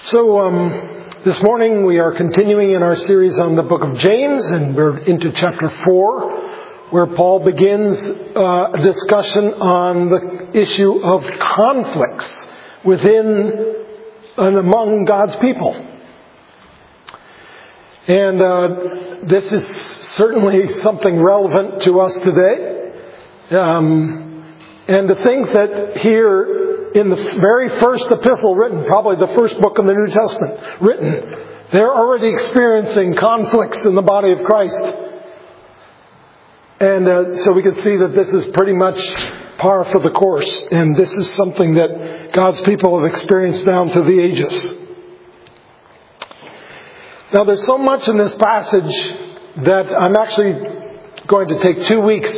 This morning we are continuing in our series on the book of James, and we're into chapter 4, where Paul begins a discussion on the issue of conflicts within and among God's people. And this is certainly something relevant to us today. And the things that here in the very first epistle written, probably the first book of the New Testament written, they're already experiencing conflicts in the body of Christ. And so we can see that this is pretty much par for the course. And this is something that God's people have experienced down through the ages. Now there's so much in this passage that I'm actually going to take 2 weeks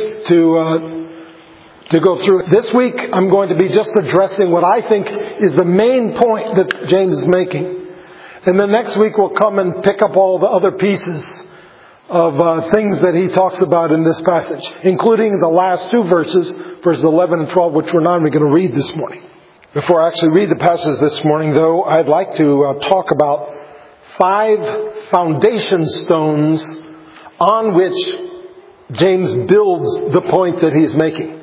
to go through. This week I'm going to be just addressing what I think is the main point that James is making. And then next week we'll come and pick up all the other pieces of things that he talks about in this passage, including the last two verses 11 and 12, which we're not even going to read this morning. Before I actually read the passage this morning, though, I'd like to talk about 5 foundation stones on which James builds the point that he's making.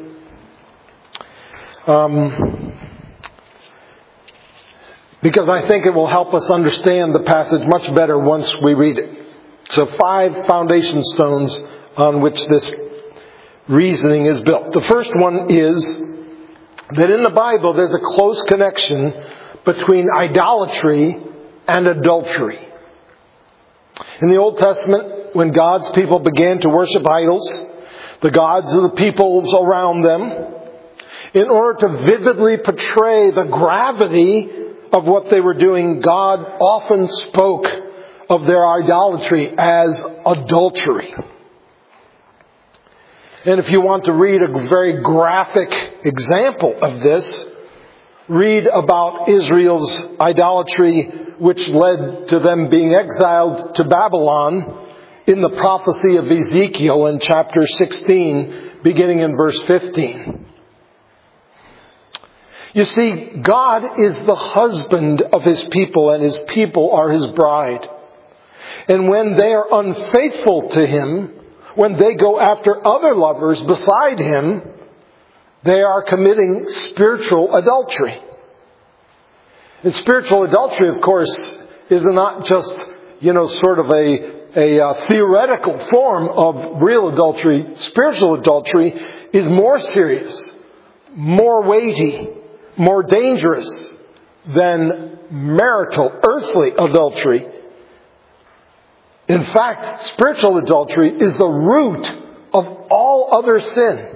Because I think it will help us understand the passage much better once we read it. So 5 foundation stones on which this reasoning is built. The first one is that in the Bible there's a close connection between idolatry and adultery. In the Old Testament, when God's people began to worship idols, the gods of the peoples around them, in order to vividly portray the gravity of what they were doing, God often spoke of their idolatry as adultery. And if you want to read a very graphic example of this, read about Israel's idolatry, which led to them being exiled to Babylon in the prophecy of Ezekiel in chapter 16, beginning in verse 15. You see, God is the husband of His people, and His people are His bride. And when they are unfaithful to Him, when they go after other lovers beside Him, they are committing spiritual adultery. And spiritual adultery, of course, is not just, sort of a theoretical form of real adultery. Spiritual adultery is more serious, more weighty, more dangerous than marital, earthly adultery. In fact, spiritual adultery is the root of all other sin.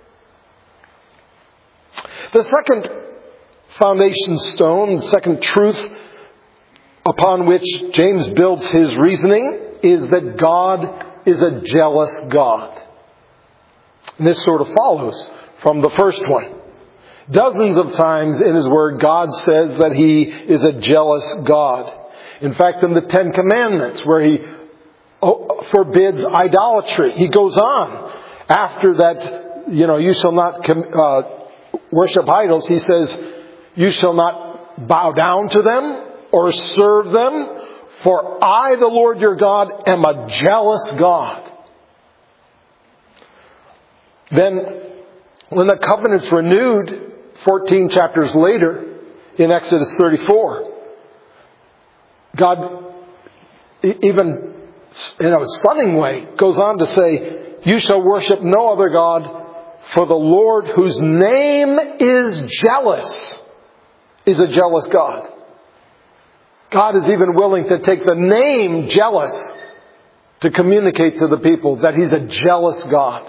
The second foundation stone, the second truth upon which James builds his reasoning is that God is a jealous God. And this sort of follows from the first one. Dozens of times in His Word, God says that He is a jealous God. In fact, in the 10 Commandments, where He forbids idolatry, He goes on. After that, you shall not worship idols, He says, you shall not bow down to them or serve them, for I, the Lord your God, am a jealous God. Then, when the covenant's renewed, 14 chapters later, in Exodus 34, God, even in a stunning way, goes on to say, you shall worship no other God, for the Lord, whose name is jealous, is a jealous God. God is even willing to take the name jealous to communicate to the people that He's a jealous God.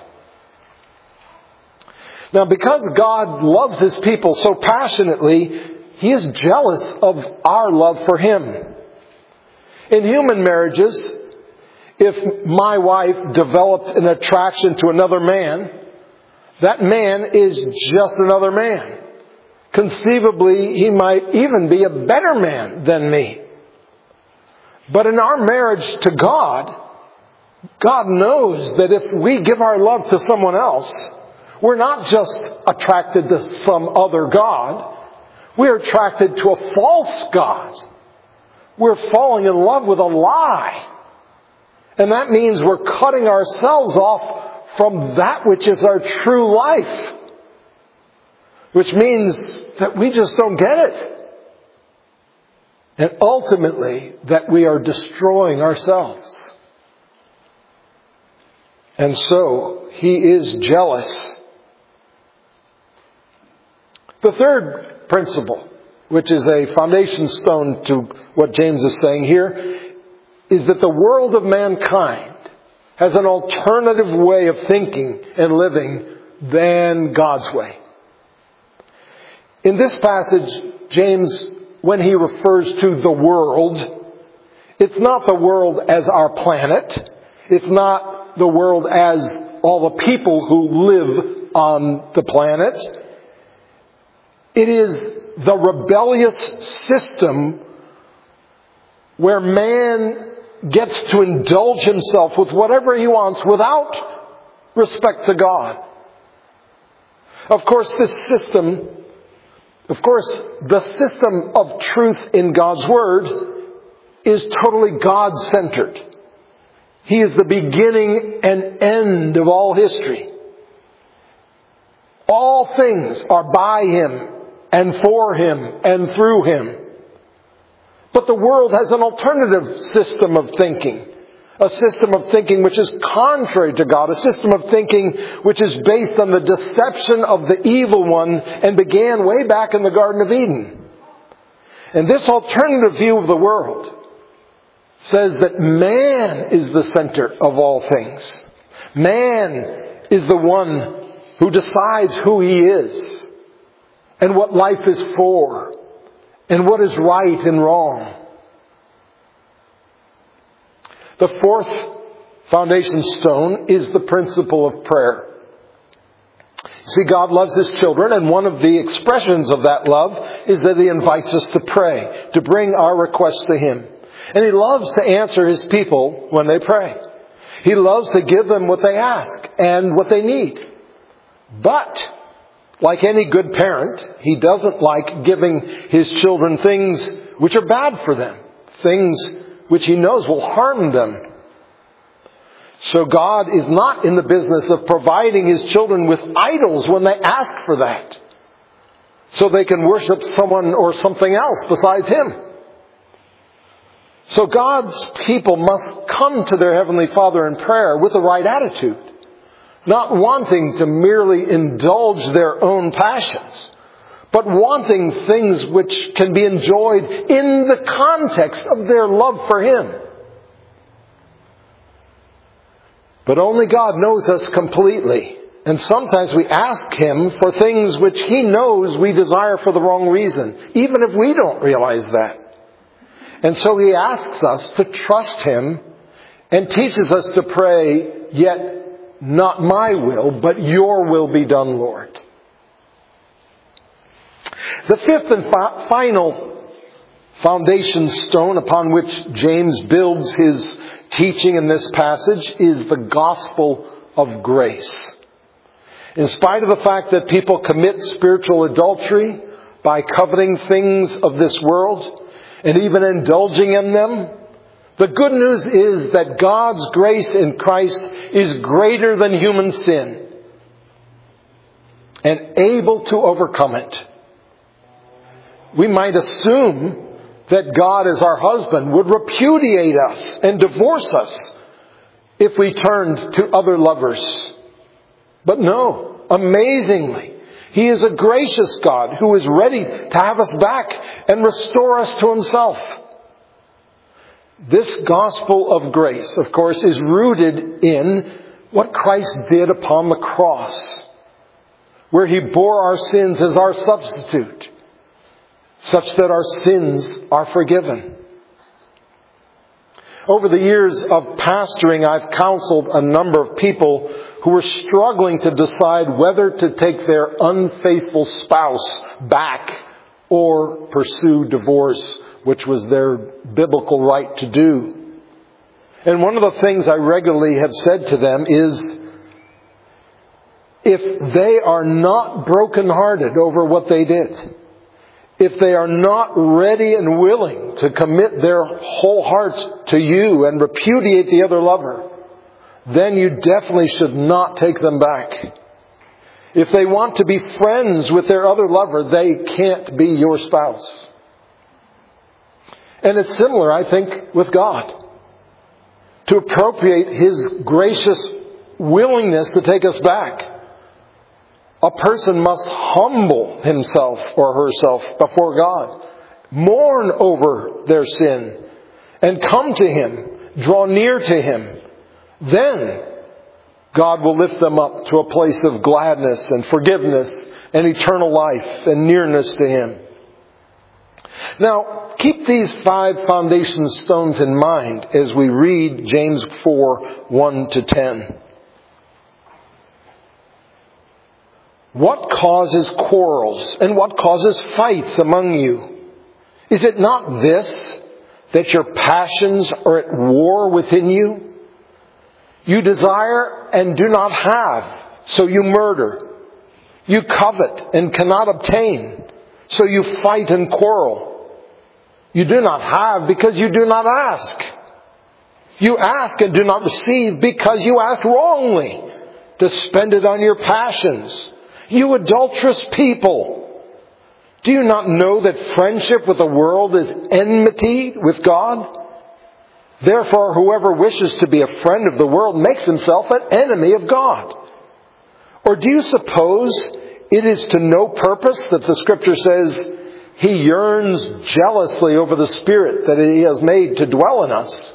Now, because God loves His people so passionately, He is jealous of our love for Him. In human marriages, if my wife developed an attraction to another man, that man is just another man. Conceivably, he might even be a better man than me. But in our marriage to God, God knows that if we give our love to someone else, we're not just attracted to some other God. We're attracted to a false God. we're falling in love with a lie. And that means we're cutting ourselves off from that which is our true life. Which means that we just don't get it. And ultimately, that we are destroying ourselves. And so, He is jealous. The third principle, which is a foundation stone to what James is saying here, is that the world of mankind has an alternative way of thinking and living than God's way. In this passage, James, when he refers to the world, it's not the world as our planet. It's not the world as all the people who live on the planet. It is the rebellious system where man gets to indulge himself with whatever he wants without respect to God. Of course, the system of truth in God's Word is totally God-centered. He is the beginning and end of all history. All things are by Him and for Him and through Him. But the world has an alternative system of thinking. A system of thinking which is contrary to God. A system of thinking which is based on the deception of the evil one and began way back in the Garden of Eden. And this alternative view of the world says that man is the center of all things. Man is the one who decides who he is and what life is for and what is right and wrong. The fourth foundation stone is the principle of prayer. See, God loves His children, and one of the expressions of that love is that He invites us to pray, to bring our requests to Him. And He loves to answer His people when they pray. He loves to give them what they ask and what they need. But, like any good parent, He doesn't like giving His children things which are bad for them, things which He knows will harm them. So God is not in the business of providing His children with idols when they ask for that, so they can worship someone or something else besides Him. So God's people must come to their Heavenly Father in prayer with the right attitude, not wanting to merely indulge their own passions, but wanting things which can be enjoyed in the context of their love for Him. But only God knows us completely. And sometimes we ask Him for things which He knows we desire for the wrong reason, even if we don't realize that. And so He asks us to trust Him and teaches us to pray, yet not my will, but your will be done, Lord. The fifth and final foundation stone upon which James builds his teaching in this passage is the gospel of grace. In spite of the fact that people commit spiritual adultery by coveting things of this world and even indulging in them, the good news is that God's grace in Christ is greater than human sin and able to overcome it. We might assume that God as our husband would repudiate us and divorce us if we turned to other lovers. But no, amazingly, He is a gracious God who is ready to have us back and restore us to Himself. This gospel of grace, of course, is rooted in what Christ did upon the cross, where He bore our sins as our substitute, such that our sins are forgiven. Over the years of pastoring, I've counseled a number of people who were struggling to decide whether to take their unfaithful spouse back or pursue divorce, which was their biblical right to do. And one of the things I regularly have said to them is, if they are not brokenhearted over what they did, if they are not ready and willing to commit their whole hearts to you and repudiate the other lover, then you definitely should not take them back. If they want to be friends with their other lover, they can't be your spouse. And it's similar, I think, with God. To appropriate His gracious willingness to take us back, a person must humble himself or herself before God, mourn over their sin, and come to Him, draw near to Him. Then God will lift them up to a place of gladness and forgiveness and eternal life and nearness to Him. Now, keep these 5 foundation stones in mind as we read James 4:1-10. What causes quarrels and what causes fights among you? Is it not this, that your passions are at war within you? You desire and do not have, so you murder. You covet and cannot obtain, so you fight and quarrel. You do not have because you do not ask. You ask and do not receive because you ask wrongly, to spend it on your passions. You adulterous people! Do you not know that friendship with the world is enmity with God? Therefore, whoever wishes to be a friend of the world makes himself an enemy of God. Or do you suppose it is to no purpose that the Scripture says, He yearns jealously over the Spirit that He has made to dwell in us?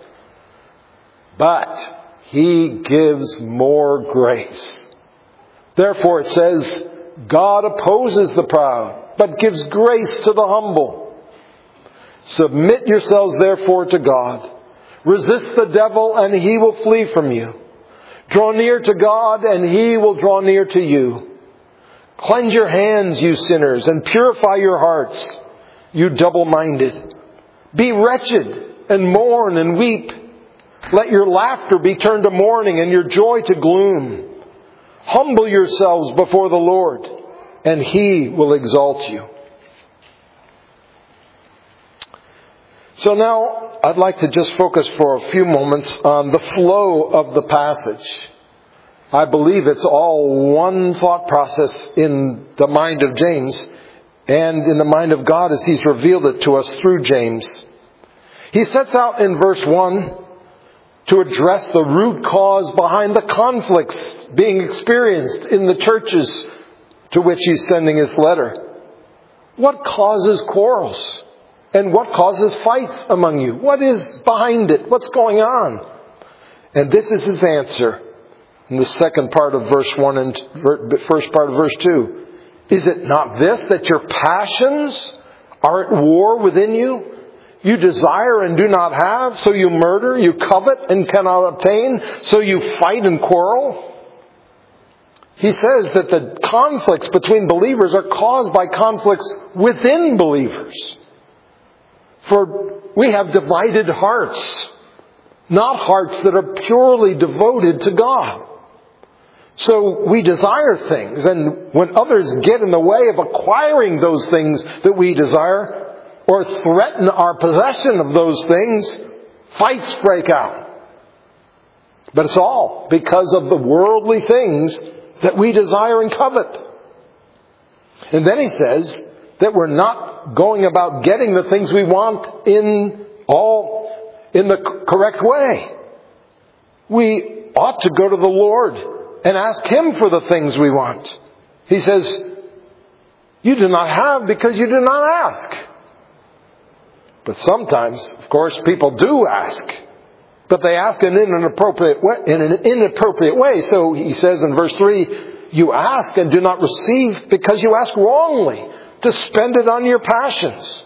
But He gives more grace. Therefore it says, God opposes the proud, but gives grace to the humble. Submit yourselves therefore to God. Resist the devil and he will flee from you. Draw near to God and He will draw near to you. Cleanse your hands, you sinners, and purify your hearts, you double-minded. Be wretched and mourn and weep. Let your laughter be turned to mourning and your joy to gloom. Humble yourselves before the Lord, and He will exalt you. So now, I'd like to just focus for a few moments on the flow of the passage. I believe it's all one thought process in the mind of James and in the mind of God as He's revealed it to us through James. He sets out in verse 1 to address the root cause behind the conflicts being experienced in the churches to which he's sending his letter. What causes quarrels? And what causes fights among you? What is behind it? What's going on? And this is his answer in the second part of verse 1 and first part of verse 2. Is it not this, that your passions are at war within you? You desire and do not have, so you murder. You covet and cannot obtain, so you fight and quarrel. He says that the conflicts between believers are caused by conflicts within believers. For we have divided hearts, not hearts that are purely devoted to God. So we desire things, and when others get in the way of acquiring those things that we desire, or threaten our possession of those things, fights break out. But it's all because of the worldly things that we desire and covet. And then he says that we're not going about getting the things we want in the correct way. We ought to go to the Lord and ask Him for the things we want. He says, you do not have because you do not ask. But sometimes, of course, people do ask. But they ask in an inappropriate way. So he says in verse 3, you ask and do not receive because you ask wrongly, to spend it on your passions.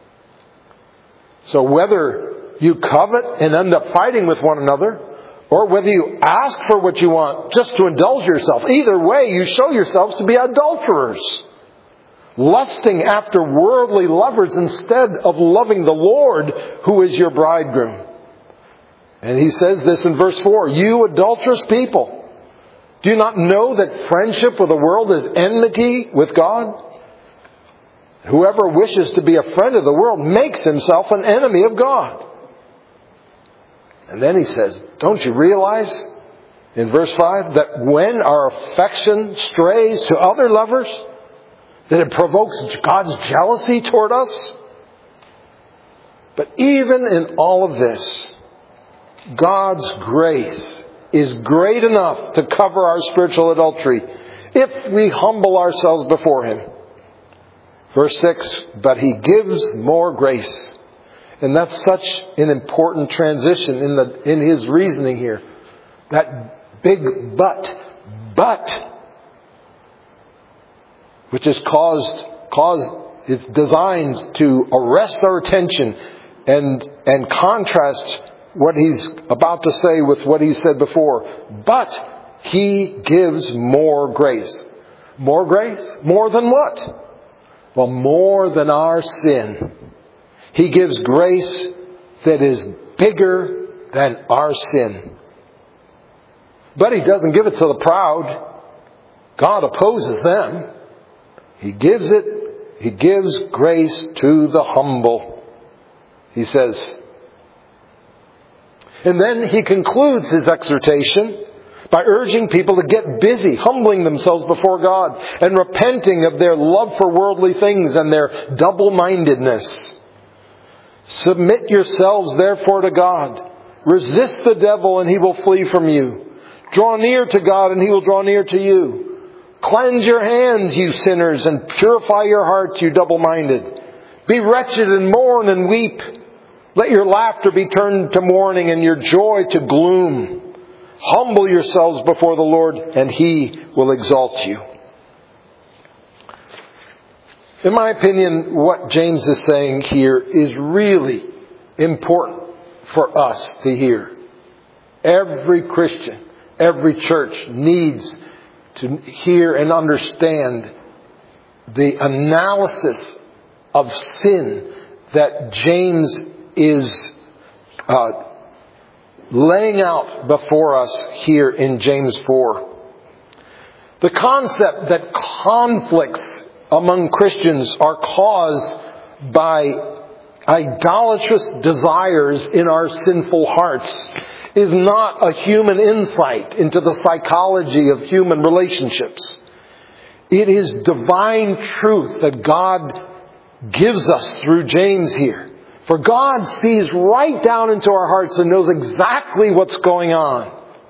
So whether you covet and end up fighting with one another, or whether you ask for what you want just to indulge yourself, either way you show yourselves to be adulterers, lusting after worldly lovers instead of loving the Lord, who is your bridegroom. And he says this in verse 4, you adulterous people, do you not know that friendship with the world is enmity with God? Whoever wishes to be a friend of the world makes himself an enemy of God. And then he says, don't you realize in verse 5 that when our affection strays to other lovers, that it provokes God's jealousy toward us? But even in all of this, God's grace is great enough to cover our spiritual adultery if we humble ourselves before Him. Verse 6, but He gives more grace. And that's such an important transition in His reasoning here. That big but, which is it's designed to arrest our attention and contrast what He's about to say with what He said before. But He gives more grace. More grace? More than what? Well, more than our sin. He gives grace that is bigger than our sin. But He doesn't give it to the proud. God opposes them. He gives grace to the humble. He says. And then He concludes His exhortation by urging people to get busy, humbling themselves before God and repenting of their love for worldly things and their double-mindedness. Submit yourselves therefore to God. Resist the devil and he will flee from you. Draw near to God and He will draw near to you. Cleanse your hands, you sinners, and purify your hearts, you double-minded. Be wretched and mourn and weep. Let your laughter be turned to mourning and your joy to gloom. Humble yourselves before the Lord, and He will exalt you. In my opinion, what James is saying here is really important for us to hear. Every Christian, every church needs to hear and understand the analysis of sin that James is laying out before us here in James 4. The concept that conflicts among Christians are caused by idolatrous desires in our sinful hearts is not a human insight into the psychology of human relationships. It is divine truth that God gives us through James here. For God sees right down into our hearts and knows exactly what's going on.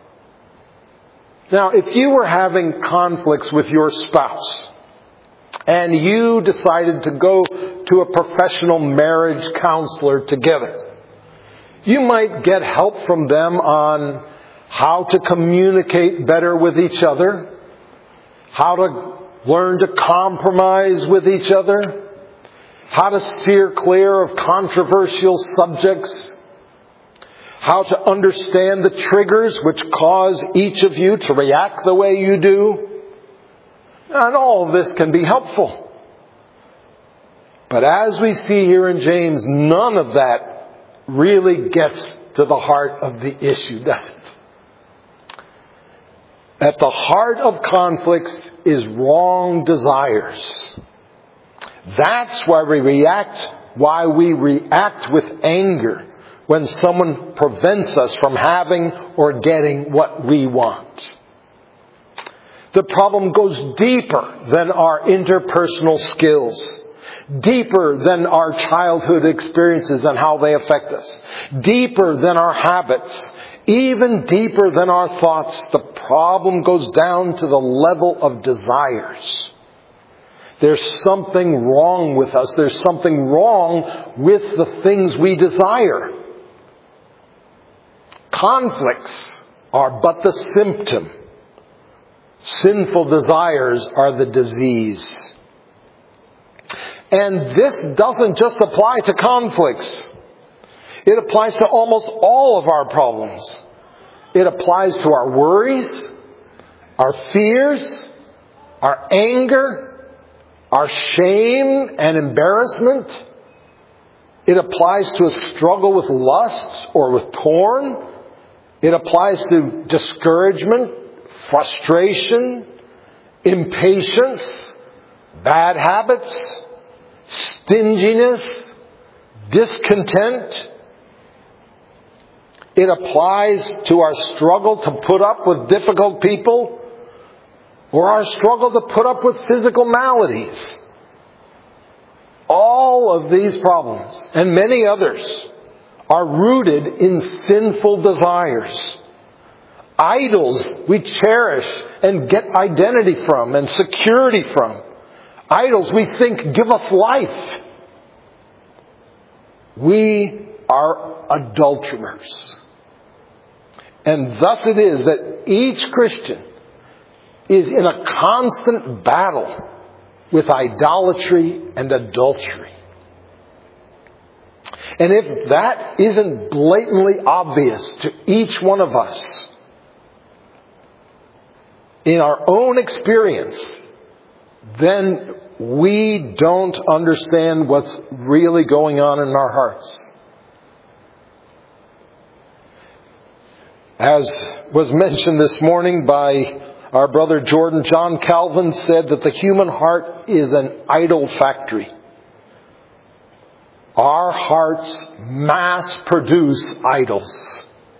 Now, if you were having conflicts with your spouse and you decided to go to a professional marriage counselor together, you might get help from them on how to communicate better with each other, how to learn to compromise with each other, how to steer clear of controversial subjects, how to understand the triggers which cause each of you to react the way you do. And all of this can be helpful. But as we see here in James, none of that really gets to the heart of the issue, does it? At the heart of conflicts is wrong desires. That's why we react with anger when someone prevents us from having or getting what we want. The problem goes deeper than our interpersonal skills, deeper than our childhood experiences and how they affect us, deeper than our habits, even deeper than our thoughts. The problem goes down to the level of desires. There's something wrong with us. There's something wrong with the things we desire. Conflicts are but the symptom. Sinful desires are the disease. And this doesn't just apply to conflicts. It applies to almost all of our problems. It applies to our worries, our fears, our anger, our shame and embarrassment. It applies to a struggle with lust or with porn. It applies to discouragement, frustration, impatience, bad habits, stinginess, discontent. It applies to our struggle to put up with difficult people or our struggle to put up with physical maladies. All of these problems and many others are rooted in sinful desires. Idols we cherish and get identity from and security from. Idols we think give us life. We are adulterers. And thus it is that each Christian is in a constant battle with idolatry and adultery. And if that isn't blatantly obvious to each one of us in our own experience, then we don't understand what's really going on in our hearts. As was mentioned this morning by our brother Jordan, John Calvin said that the human heart is an idol factory. Our hearts mass produce idols.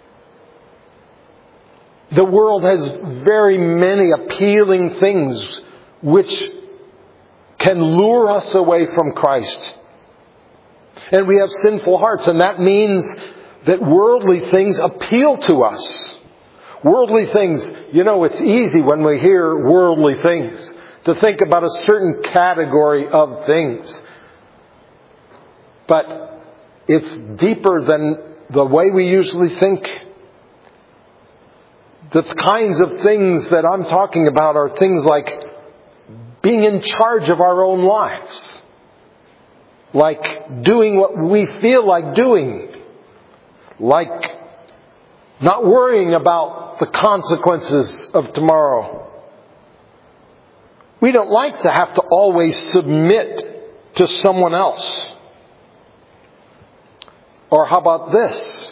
The world has very many appealing things which can lure us away from Christ. And we have sinful hearts, and that means that worldly things appeal to us. Worldly things, it's easy when we hear worldly things to think about a certain category of things. But it's deeper than the way we usually think. The kinds of things that I'm talking about are things like being in charge of our own lives. Like doing what we feel like doing. Like not worrying about the consequences of tomorrow. We don't like to have to always submit to someone else. Or how about this?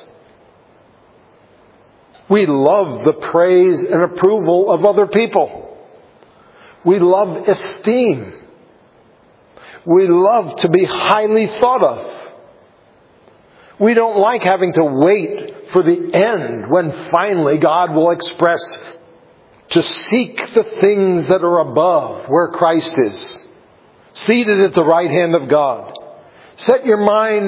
We love the praise and approval of other people. We love esteem. We love to be highly thought of. We don't like having to wait for the end when finally God will express to seek the things that are above where Christ is, seated at the right hand of God. Set your mind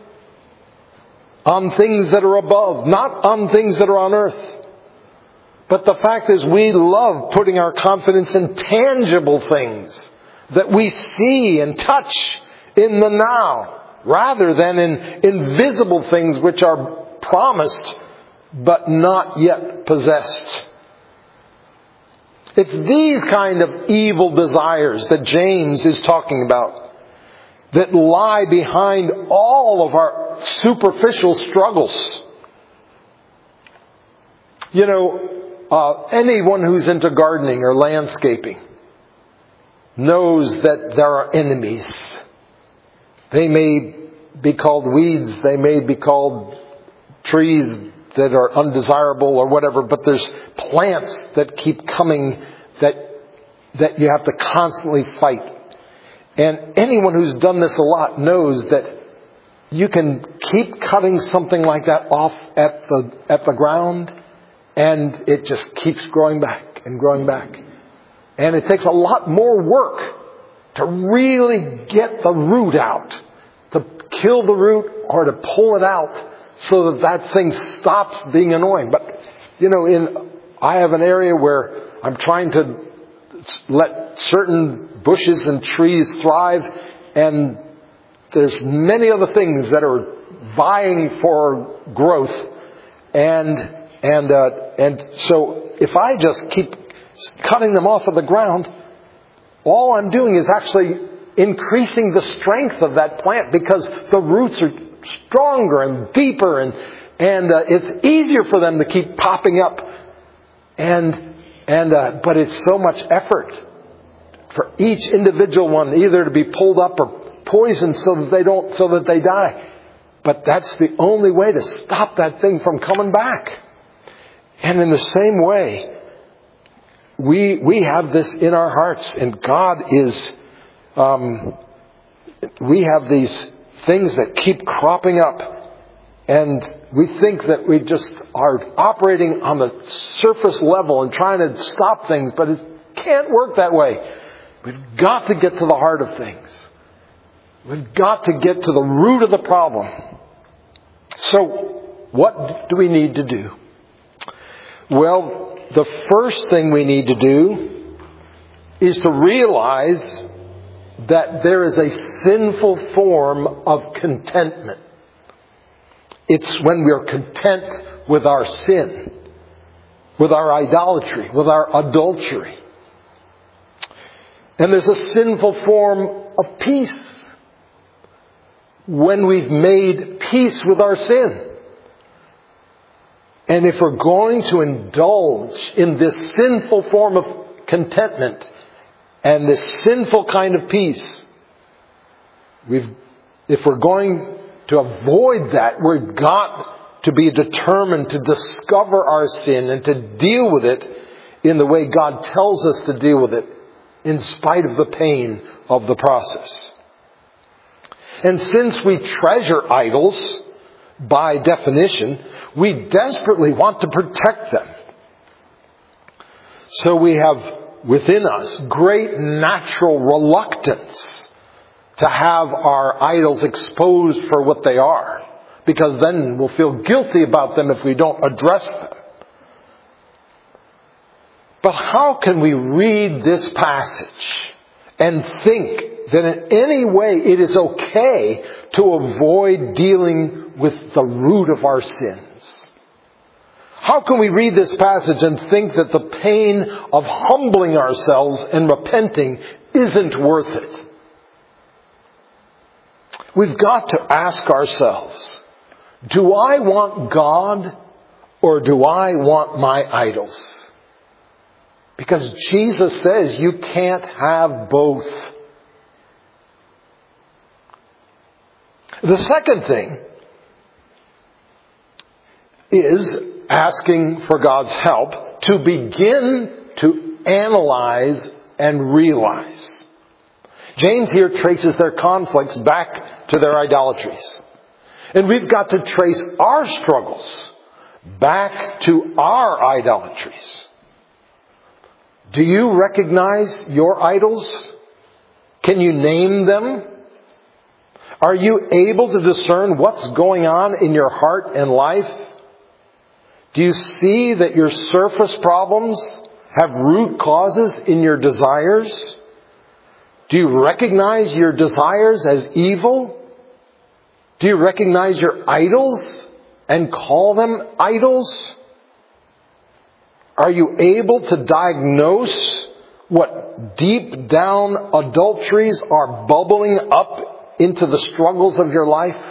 on things that are above, not on things that are on earth. But the fact is, we love putting our confidence in tangible things that we see and touch in the now, rather than in invisible things which are promised but not yet possessed. It's these kind of evil desires that James is talking about that lie behind all of our superficial struggles. Anyone who's into gardening or landscaping knows that there are enemies. They may be called weeds, they may be called trees that are undesirable or whatever, but there's plants that keep coming that you have to constantly fight. And anyone who's done this a lot knows that you can keep cutting something like that off at the ground, and it just keeps growing back and growing back. And it takes a lot more work to really get the root out, to kill the root or to pull it out so that thing stops being annoying. But, I have an area where I'm trying to let certain bushes and trees thrive, and there's many other things that are vying for growth. And so if I just keep cutting them off of the ground, all I'm doing is actually increasing the strength of that plant, because the roots are stronger and deeper, and it's easier for them to keep popping up. But it's so much effort for each individual one, either to be pulled up or poisoned so that they die. But that's the only way to stop that thing from coming back. And in the same way, we have this in our hearts, and God is we have these things that keep cropping up. And we think that we just are operating on the surface level and trying to stop things, but it can't work that way. We've got to get to the heart of things. We've got to get to the root of the problem. So, what do we need to do? Well, the first thing we need to do is to realize that there is a sinful form of contentment. It's when we are content with our sin, with our idolatry, with our adultery. And there's a sinful form of peace when we've made peace with our sin. And if we're going to indulge in this sinful form of contentment and this sinful kind of peace, if we're going to avoid that, we've got to be determined to discover our sin and to deal with it in the way God tells us to deal with it, in spite of the pain of the process. And since we treasure idols, by definition, we desperately want to protect them. So we have within us great natural reluctance to have our idols exposed for what they are, because then we'll feel guilty about them if we don't address them. But how can we read this passage and think that in any way it is okay to avoid dealing with the root of our sins? How can we read this passage and think that the pain of humbling ourselves and repenting isn't worth it? We've got to ask ourselves, do I want God or do I want my idols? Because Jesus says you can't have both. The second thing is asking for God's help to begin to analyze and realize. James here traces their conflicts back to their idolatries. And we've got to trace our struggles back to our idolatries. Do you recognize your idols? Can you name them? Are you able to discern what's going on in your heart and life? Do you see that your surface problems have root causes in your desires? Do you recognize your desires as evil? Do you recognize your idols and call them idols? Are you able to diagnose what deep down adulteries are bubbling up into the struggles of your life?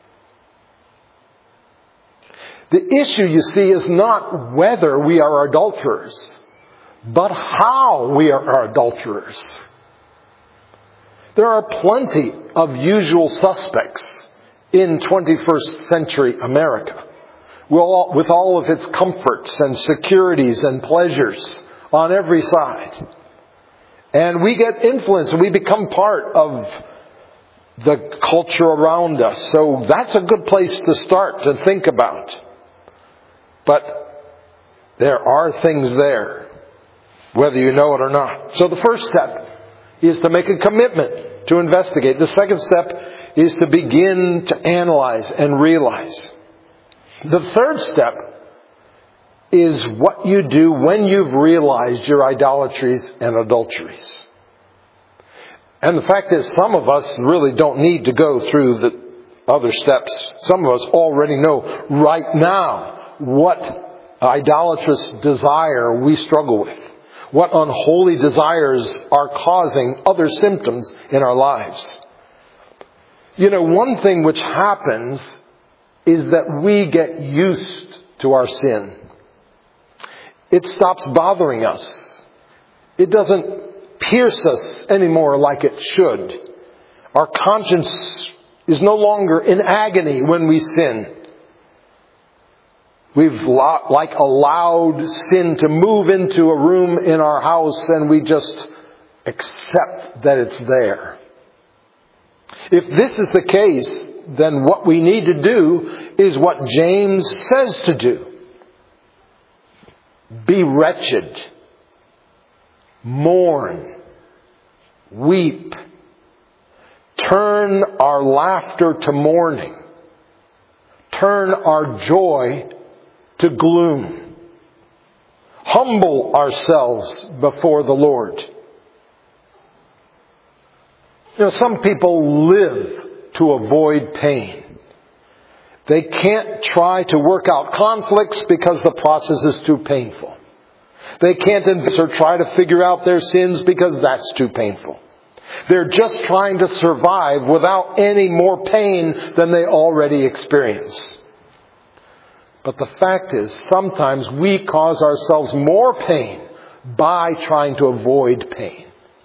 The issue, you see, is not whether we are adulterers, but how we are adulterers. There are plenty of usual suspects in 21st century America, with all of its comforts and securities and pleasures on every side. And we get influenced and we become part of the culture around us. So that's a good place to start to think about. But there are things there, whether you know it or not. So the first step is to make a commitment to investigate. The second step is to begin to analyze and realize. The third step is what you do when you've realized your idolatries and adulteries. And the fact is, some of us really don't need to go through the other steps. Some of us already know right now what idolatrous desire we struggle with. What unholy desires are causing other symptoms in our lives. You know, one thing which happens is that we get used to our sin. It stops bothering us. It doesn't pierce us anymore like it should. Our conscience is no longer in agony when we sin. We've allowed sin to move into a room in our house and we just accept that it's there. If this is the case, then what we need to do is what James says to do. Be wretched. Mourn. Weep. Turn our laughter to mourning. Turn our joy to gloom. Humble ourselves before the Lord. Some people live to avoid pain. They can't try to work out conflicts because the process is too painful. They can't or try to figure out their sins because that's too painful. They're just trying to survive without any more pain than they already experience. But the fact is, sometimes we cause ourselves more pain by trying to avoid pain.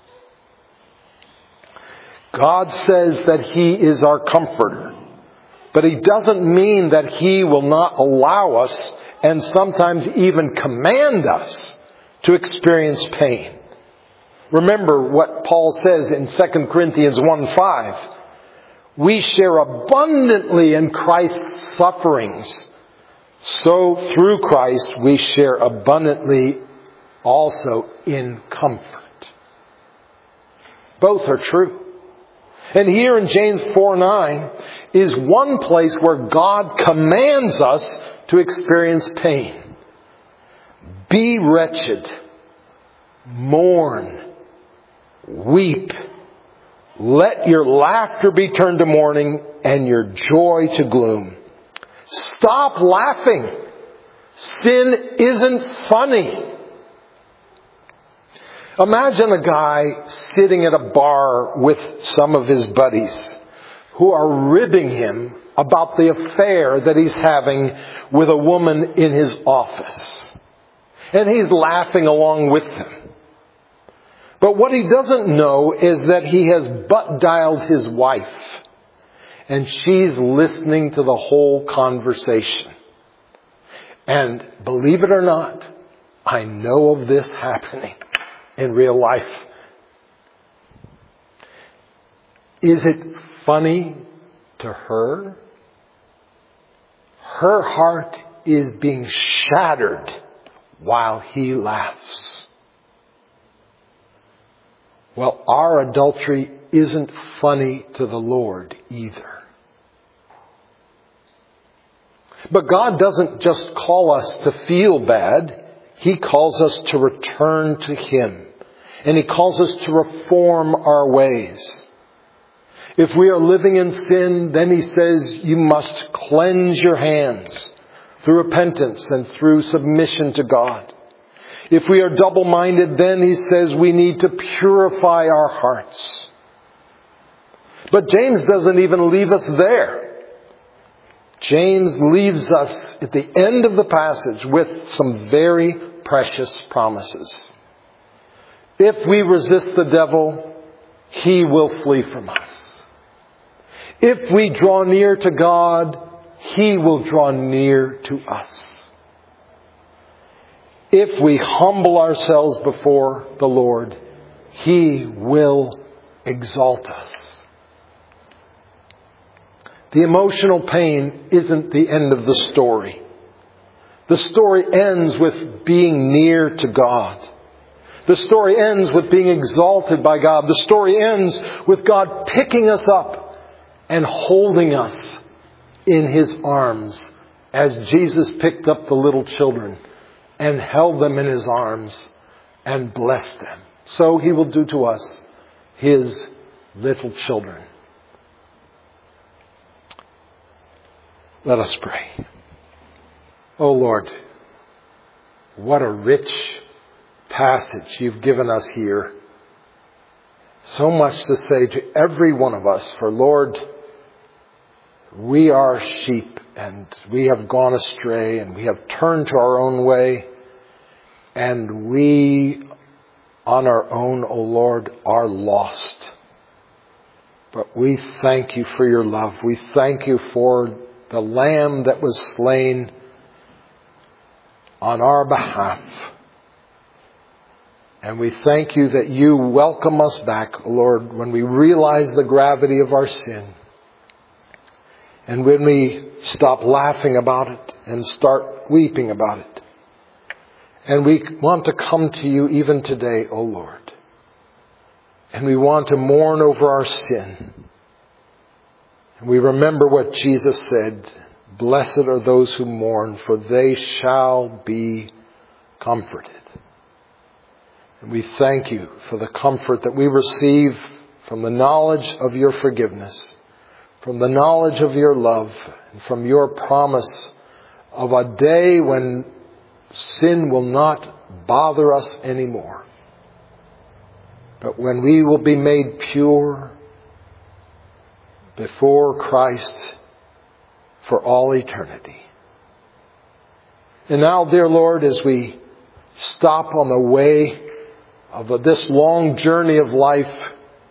God says that He is our comforter. But He doesn't mean that He will not allow us and sometimes even command us to experience pain. Remember what Paul says in 2 Corinthians 1:5. We share abundantly in Christ's sufferings. So through Christ we share abundantly also in comfort. Both are true. And here in James 4:9 is one place where God commands us to experience pain. Be wretched. Mourn. Weep. Let your laughter be turned to mourning and your joy to gloom. Stop laughing. Sin isn't funny. Imagine a guy sitting at a bar with some of his buddies who are ribbing him about the affair that he's having with a woman in his office. And he's laughing along with them. But what he doesn't know is that he has butt-dialed his wife. And she's listening to the whole conversation. And believe it or not, I know of this happening in real life. Is it funny to her? Her heart is being shattered while he laughs. Well, our adultery isn't funny to the Lord either. But God doesn't just call us to feel bad. He calls us to return to Him. And He calls us to reform our ways. If we are living in sin, then He says you must cleanse your hands through repentance and through submission to God. If we are double-minded, then He says we need to purify our hearts. But James doesn't even leave us there. James leaves us at the end of the passage with some very precious promises. If we resist the devil, he will flee from us. If we draw near to God, He will draw near to us. If we humble ourselves before the Lord, He will exalt us. The emotional pain isn't the end of the story. The story ends with being near to God. The story ends with being exalted by God. The story ends with God picking us up and holding us in His arms, as Jesus picked up the little children and held them in His arms and blessed them. So He will do to us, His little children. Let us pray. Oh Lord, what a rich passage You've given us here. So much to say to every one of us. For Lord, we are sheep and we have gone astray and we have turned to our own way. And we on our own, O Lord, are lost. But we thank You for Your love. We thank You for the Lamb that was slain on our behalf. And we thank you that you welcome us back, Lord, when we realize the gravity of our sin. And when we stop laughing about it and start weeping about it. And we want to come to you even today, O Lord. And we want to mourn over our sin. And we remember what Jesus said, "Blessed are those who mourn, for they shall be comforted." And we thank you for the comfort that we receive from the knowledge of your forgiveness, from the knowledge of your love, and from your promise of a day when sin will not bother us anymore, but when we will be made pure before Christ for all eternity. And now, dear Lord, as we stop on the way of this long journey of life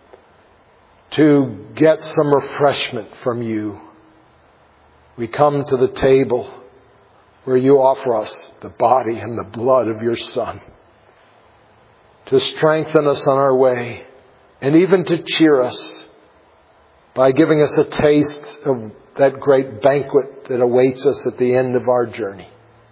to get some refreshment from you, we come to the table where you offer us the body and the blood of your Son to strengthen us on our way and even to cheer us by giving us a taste of that great banquet that awaits us at the end of our journey.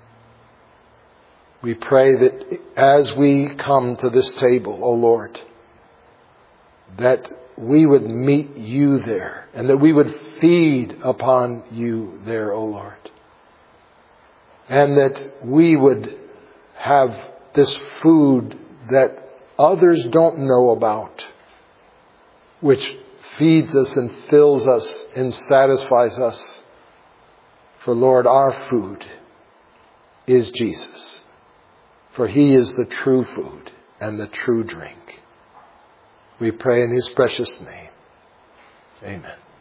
We pray that as we come to this table, O Lord, that we would meet you there and that we would feed upon you there, O Lord. And that we would have this food that others don't know about, which feeds us and fills us and satisfies us. For Lord, our food is Jesus. For He is the true food and the true drink. We pray in His precious name. Amen.